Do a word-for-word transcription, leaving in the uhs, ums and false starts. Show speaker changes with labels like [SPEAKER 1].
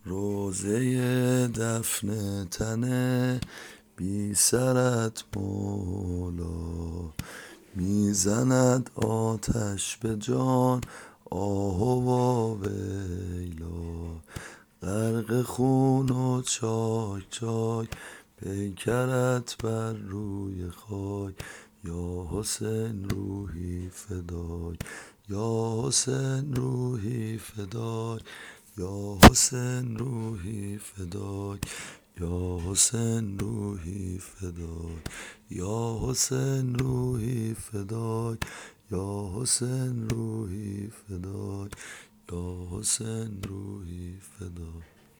[SPEAKER 1] روزه دفن تنه بی سرت مولا، میزند آتش به جان آه و ویلا. غرق خون و چاک چاک پیکرت بر روی خاک، یا حسین روحی فدای، یا حسین روحی فدای، یا حسین روحی فدای، یا حسین روحی فدای، یا حسین روحی فدای، یا حسین روحی فدای، یا حسین روحی فدای.